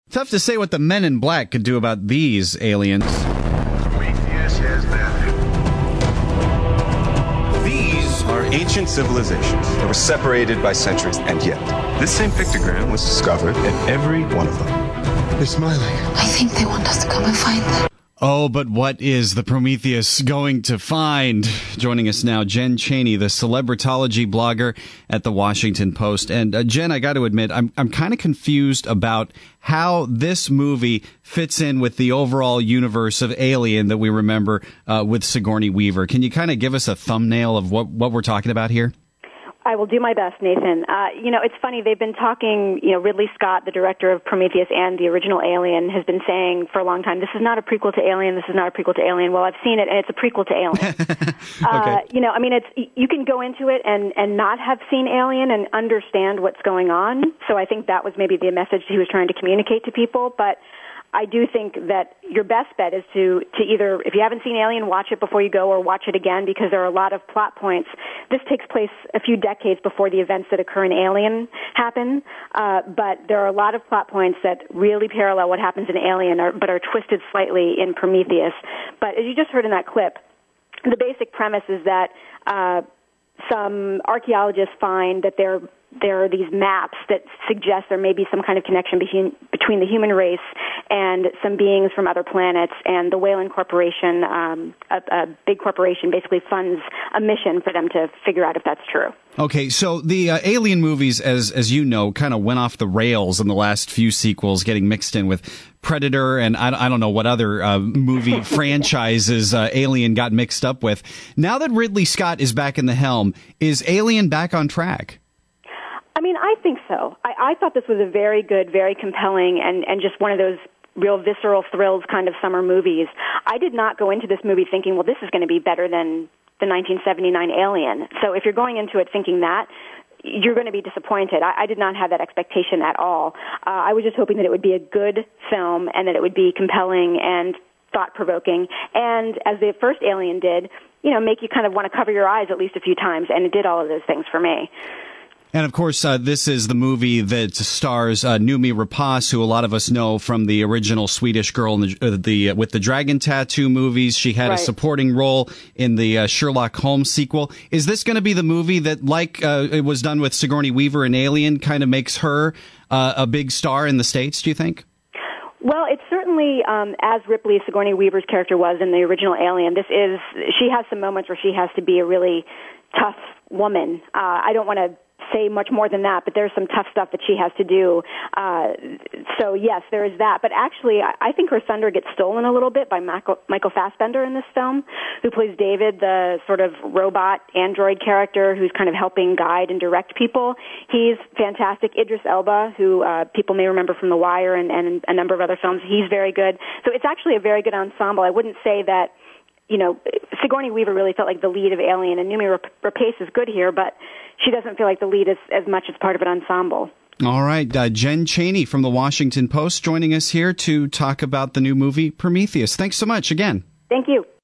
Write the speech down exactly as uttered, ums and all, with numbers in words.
Tough to say what the Men in Black could do about these aliens. Prometheus has landed. These are ancient civilizations that were separated by centuries, and yet this same pictogram was discovered in every one of them. They're smiling. I think they want us to come and find them. Oh, but what is the Prometheus going to find? Joining us now, Jen Chaney, the celebritology blogger at the Washington Post. And uh, Jen, I got to admit, I'm I'm kind of confused about how this movie fits in with the overall universe of Alien that we remember uh, with Sigourney Weaver. Can you kind of give us a thumbnail of what, what we're talking about here? I will do my best, Nathan. Uh, you know, it's funny, they've been talking, you know, Ridley Scott, the director of Prometheus and the original Alien, has been saying for a long time, this is not a prequel to Alien, this is not a prequel to Alien. Well, I've seen it, and it's a prequel to Alien. okay. uh, you know, I mean, it's you can go into it and, and not have seen Alien and understand what's going on. So I think that was maybe the message he was trying to communicate to people. But I do think that your best bet is to, to either, if you haven't seen Alien, watch it before you go or watch it again, because there are a lot of plot points. This takes place a few decades before the events that occur in Alien happen, uh, but there are a lot of plot points that really parallel what happens in Alien, or, but are twisted slightly in Prometheus. But as you just heard in that clip, the basic premise is that uh, some archaeologists find that there there are these maps that suggest there may be some kind of connection between between the human race and some beings from other planets, and the Weyland Corporation, um, a, a big corporation, basically funds a mission for them to figure out if that's true. Okay, so the uh, Alien movies, as as you know, kind of went off the rails in the last few sequels, getting mixed in with Predator, and I, I don't know what other uh, movie franchises uh, Alien got mixed up with. Now that Ridley Scott is back in the helm, is Alien back on track? I mean, I think so. I, I thought this was a very good, very compelling, and, and just one of those real visceral thrills kind of summer movies. I did not go into this movie thinking, well, this is going to be better than the nineteen seventy-nine Alien. So if you're going into it thinking that, you're going to be disappointed. I, I did not have that expectation at all. Uh, I was just hoping that it would be a good film and that it would be compelling and thought-provoking. And as the first Alien did, you know, make you kind of want to cover your eyes at least a few times, and it did all of those things for me. And, of course, uh, this is the movie that stars uh, Noomi Rapace, who a lot of us know from the original Swedish Girl in the, uh, the uh, with the Dragon Tattoo movies. She had right. a supporting role in the uh, Sherlock Holmes sequel. Is this going to be the movie that, like uh, it was done with Sigourney Weaver in Alien, kind of makes her uh, a big star in the States, do you think? Well, it's certainly, um, as Ripley, Sigourney Weaver's character was in the original Alien, this is, she has some moments where she has to be a really tough woman. Uh, I don't want to say much more than that, but there's some tough stuff that she has to do. Uh, so yes, there is that. But actually, I, I think her thunder gets stolen a little bit by Michael, Michael Fassbender in this film, who plays David, the sort of robot android character who's kind of helping guide and direct people. He's fantastic. Idris Elba, who uh, people may remember from The Wire and, and a number of other films, he's very good. So it's actually a very good ensemble. I wouldn't say that, you know, Sigourney Weaver really felt like the lead of Alien, and Noomi Rapace is good here, but she doesn't feel like the lead is as much as part of an ensemble. All right. Uh, Jen Chaney from the Washington Post joining us here to talk about the new movie Prometheus. Thanks so much again. Thank you.